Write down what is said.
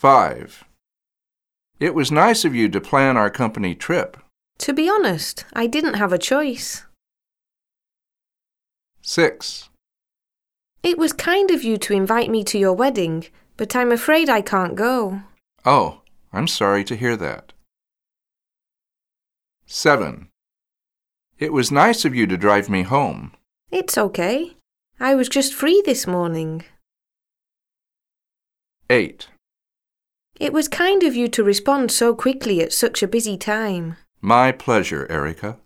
5. It was nice of you to plan our company trip. To be honest, I didn't have a choice. 6. It was kind of you to invite me to your wedding, but I'm afraid I can't go. Oh, I'm sorry to hear that. 7. It was nice of you to drive me home. It's okay. I was just free this morning. 8. It was kind of you to respond so quickly at such a busy time. My pleasure, Erica.